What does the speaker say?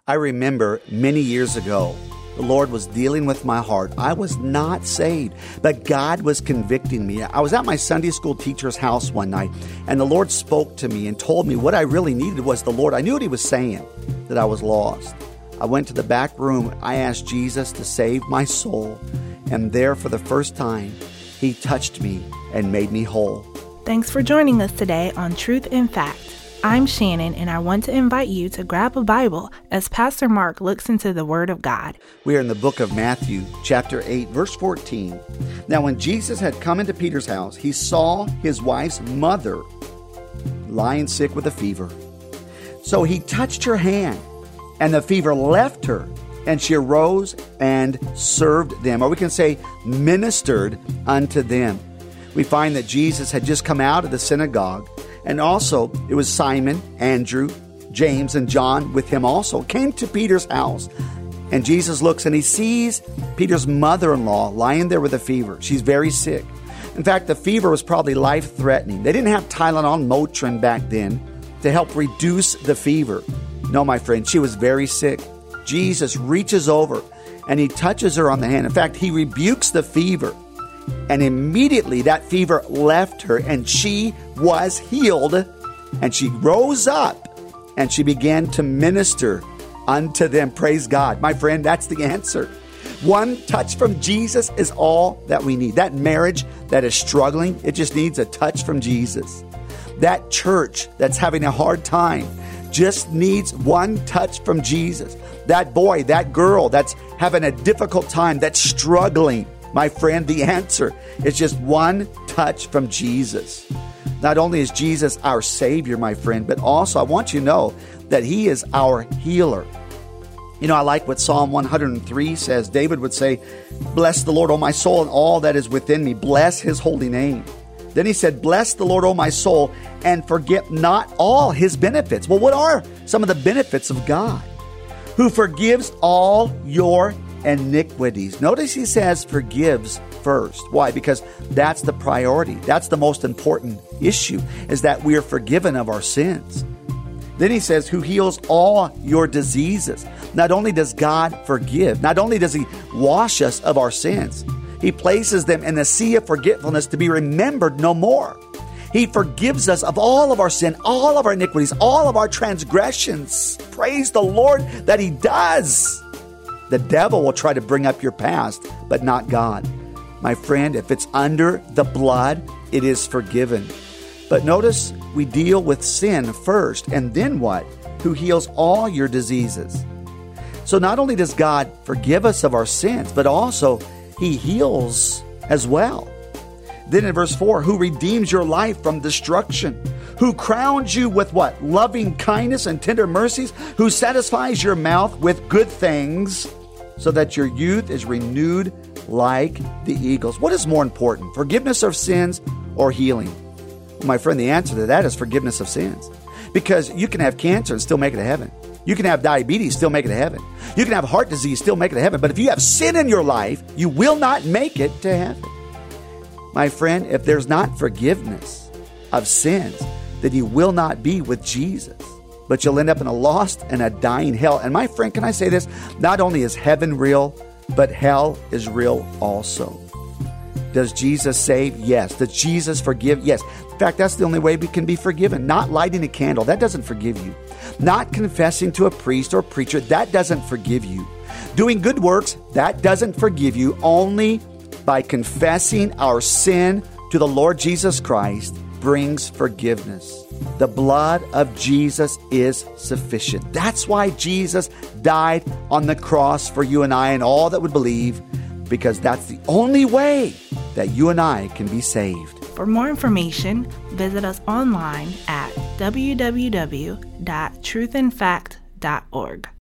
I remember many years ago, the Lord was dealing with my heart. I was not saved, but God was convicting me. I was at my Sunday school teacher's house one night, and the Lord spoke to me and told me what I really needed was the Lord. I knew what He was saying, that I was lost. I went to the back room. I asked Jesus to save my soul, and there for the first time, He touched me and made me whole. Thanks for joining us today on Truth in Fact. I'm Shannon, and I want to invite you to grab a Bible as Pastor Mark looks into the Word of God. We are in the book of Matthew, chapter 8, verse 14. Now, when Jesus had come into Peter's house, he saw his wife's mother lying sick with a fever. So he touched her hand, and the fever left her, and she arose and served them, or we can say ministered unto them. We find that Jesus had just come out of the synagogue, and also it was Simon, Andrew, James, and John with him also came to Peter's house. And Jesus looks and he sees Peter's mother-in-law lying there with a fever. She's very sick. In fact, the fever was probably life-threatening. They didn't have Tylenol and Motrin back then to help reduce the fever. No, my friend, she was very sick. Jesus reaches over and he touches her on the hand. In fact, he rebukes the fever. And immediately that fever left her and she was healed. And she rose up and she began to minister unto them. Praise God. My friend, that's the answer. One touch from Jesus is all that we need. That marriage that is struggling, it just needs a touch from Jesus. That church that's having a hard time just needs one touch from Jesus. That boy, that girl that's having a difficult time, that's struggling, my friend, the answer is just one touch from Jesus. Not only is Jesus our Savior, my friend, but also I want you to know that He is our healer. You know, I like what Psalm 103 says. David would say, "Bless the Lord, O my soul, and all that is within me. Bless His holy name." Then he said, "Bless the Lord, O my soul, and forget not all His benefits." Well, what are some of the benefits of God? Who forgives all your iniquities. Notice he says forgives first. Why? Because that's the priority. That's the most important issue, is that we are forgiven of our sins. Then he says, who heals all your diseases. Not only does God forgive, not only does He wash us of our sins, He places them in the sea of forgetfulness to be remembered no more. He forgives us of all of our sin, all of our iniquities, all of our transgressions. Praise the Lord that He does. The devil will try to bring up your past, but not God. My friend, if it's under the blood, it is forgiven. But notice we deal with sin first, and then what? Who heals all your diseases. So not only does God forgive us of our sins, but also He heals as well. Then in verse 4, who redeems your life from destruction, who crowns you with what? Loving kindness and tender mercies, who satisfies your mouth with good things, so that your youth is renewed like the eagles. What is more important, forgiveness of sins or healing? Well, my friend, the answer to that is forgiveness of sins. Because you can have cancer and still make it to heaven. You can have diabetes, still make it to heaven. You can have heart disease, still make it to heaven. But if you have sin in your life, you will not make it to heaven. My friend, if there's not forgiveness of sins, then you will not be with Jesus. But you'll end up in a lost and a dying hell. And my friend, can I say this? Not only is heaven real, but hell is real also. Does Jesus save? Yes. Does Jesus forgive? Yes. In fact, that's the only way we can be forgiven. Not lighting a candle, that doesn't forgive you. Not confessing to a priest or preacher, that doesn't forgive you. Doing good works, that doesn't forgive you. Only by confessing our sin to the Lord Jesus Christ brings forgiveness. The blood of Jesus is sufficient. That's why Jesus died on the cross for you and I and all that would believe, because that's the only way that you and I can be saved. For more information, visit us online at www.truthinfact.org.